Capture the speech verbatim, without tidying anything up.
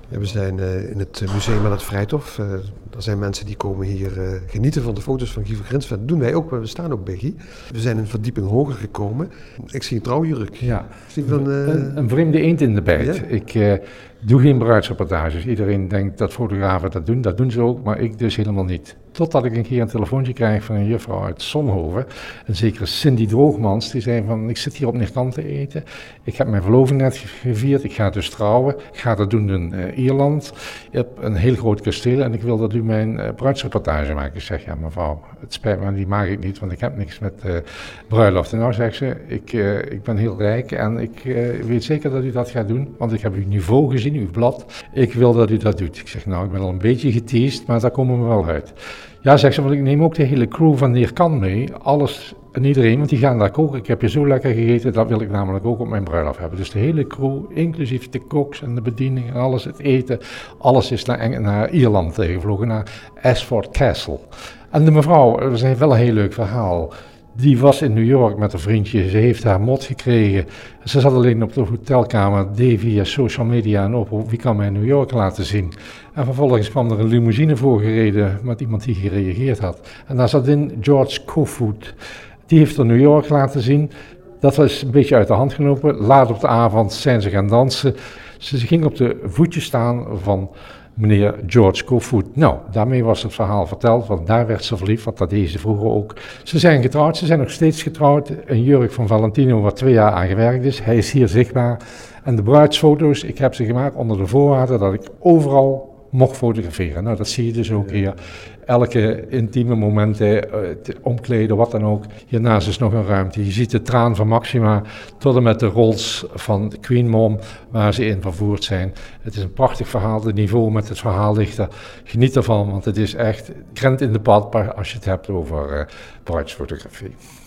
Ja, we zijn uh, in het museum aan het Vrijthof. Uh, er zijn mensen die komen hier uh, genieten van de foto's van Guy van Grinsven. Dat doen wij ook, maar we staan ook bij Guy. We zijn een verdieping hoger gekomen. Ik zie een trouwjurk. Ja, zie van, uh... een, een vreemde eend in de bijt. Ja? Ik uh, doe geen bruidsreportages. Iedereen denkt dat fotografen dat doen. Dat doen ze ook, maar ik dus helemaal niet. Totdat ik een keer een telefoontje krijg van een juffrouw uit Zonhoven. Een zekere Cindy Droogmans. Die zei van, ik zit hier op Neerkant te eten. Ik heb mijn verloving net gevierd. Ik ga dus trouwen. Ik ga dat doen in uh, Ierland. Je hebt een heel groot kasteel en ik wil dat u mijn uh, bruidsreportage maakt. Ik zeg, ja mevrouw, het spijt me, die maak ik niet, want ik heb niks met uh, bruiloft. En nou zegt ze, ik, uh, ik ben heel rijk en ik uh, weet zeker dat u dat gaat doen, want ik heb uw niveau gezien, uw blad. Ik wil dat u dat doet. Ik zeg, nou, ik ben al een beetje geteased, maar daar komen we wel uit. Ja, zegt ze, want ik neem ook de hele crew van Neerkant mee, alles en iedereen, want die gaan daar koken. Ik heb je zo lekker gegeten, dat wil ik namelijk ook op mijn bruiloft hebben. Dus de hele crew, inclusief de koks en de bediening en alles, het eten, alles is naar, naar Ierland gevlogen, naar Ashford Castle. En de mevrouw, dat is wel een heel leuk verhaal. Die was in New York met een vriendje, ze heeft haar mot gekregen. Ze zat alleen op de hotelkamer, deed via social media een oproep, wie kan mij in New York laten zien? En vervolgens kwam er een limousine voorgereden met iemand die gereageerd had. En daar zat in George Kofoed. Die heeft er New York laten zien. Dat was een beetje uit de hand gelopen. Laat op de avond zijn ze gaan dansen. Ze ging op de voetjes staan van meneer George Kofoed. Nou, daarmee was het verhaal verteld, want daar werd ze verliefd, want dat deed ze vroeger ook. Ze zijn getrouwd, ze zijn nog steeds getrouwd. Een jurk van Valentino waar twee jaar aan gewerkt is. Hij is hier zichtbaar. En de bruidsfoto's, ik heb ze gemaakt onder de voorwaarde dat ik overal mocht fotograferen. Nou, dat zie je dus ook hier. Elke intieme momenten, uh, omkleden, wat dan ook. Hiernaast is nog een ruimte. Je ziet de traan van Maxima tot en met de Rolls van Queen Mom, waar ze in vervoerd zijn. Het is een prachtig verhaal, het niveau met het verhaal ligt er. Geniet ervan, want het is echt krent in de pad als je het hebt over uh, bruidsfotografie.